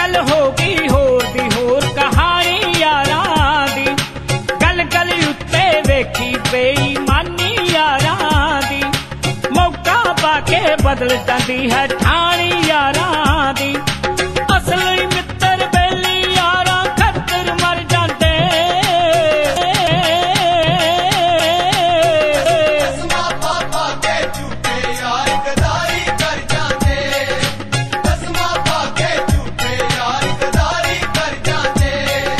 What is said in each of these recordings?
गल हो गई होर दी होर कहानी यारां दी, गल गल उत्ते वेखी बेईमानी यारां दी, मौका पाके बदल जांदी है ठाणी यारां दी, असली मित्र बेली यारां खतर मर जांदे, कसमा पापा के झूठे यार गदारी कर जाते, कसमा पाके झूठे यार गदारी कर जाते।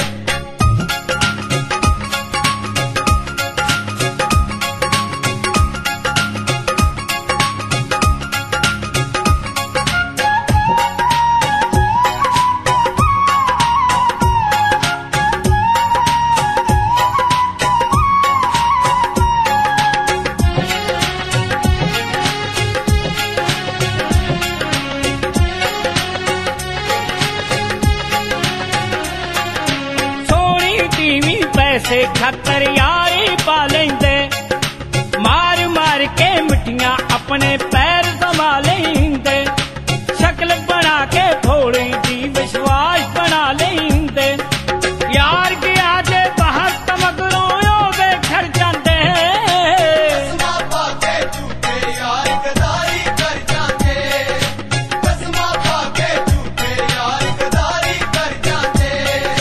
सोनी टीवी पैसे खातर यारी पा लेंदे, मार मार के मिट्टियां अपने पैर जमा लेंदे, शक्ल बना के थोड़ी दी विश्वास बना लेंदे, यार गया जे बाहर तमगरों ओदे घर जांदे, कसमा पाके झूठे यार गदारी कर जाते, कसमा पाके झूठे यार गदारी कर जाते।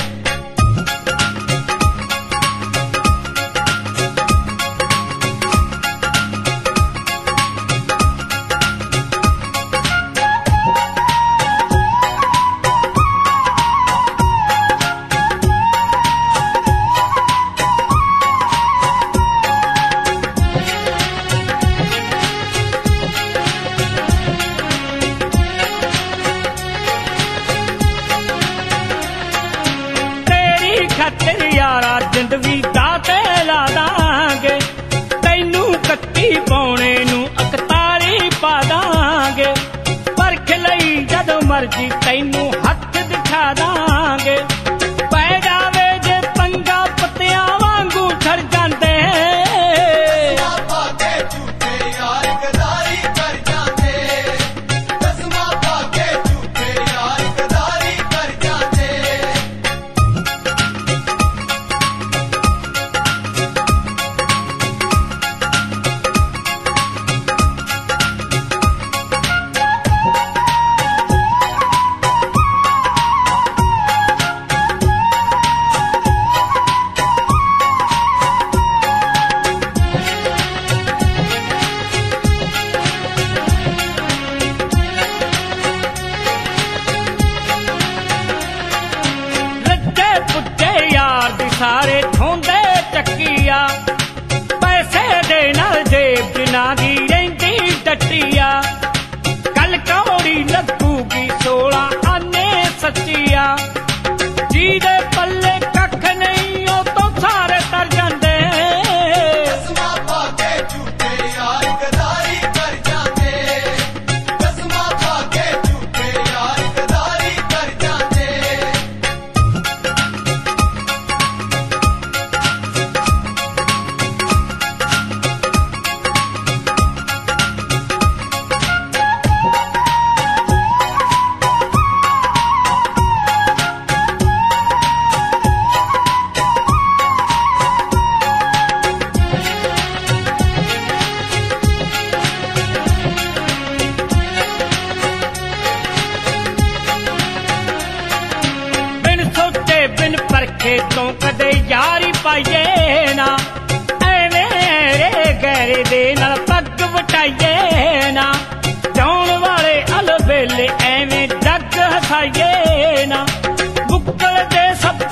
तेरी खातिर यारा जिंदगी दाते ला दांगे, तैनू कत्ती पौने नू 41 पा दांगे, परख लई जद मर्जी तैनू हथ दिखा दांगे, पै जावे जे पंगा पत्तियां वांगू ठर जांदे, कसमा पाके झूठे यार गदारी कर जाते, कसमा पाके झूठे यार गदारी कर जाते। रज्जे पुज्जे यार दी सारे ठोंदे चक्किया, पैसे दे नाल जेब जिना दी रहिंदी डटिया, कल कौड़ी लगूगी 16 आने सच्चिया, जी दे पल्ले कख नहीं ओ तो सारे तर जांदे, कसमा पाके झूठे यार गदारी कर जाते, कसमा पाके झूठे यार गदारी कर जाते। बिन सोचे बिन परखे तो कदे यारी पाइए ना, एवें रे गहरे दे नाल पग वटाइए ना, जाउण वाले अलबेले एवें जग हसाइए ना, मुक्कल दे सब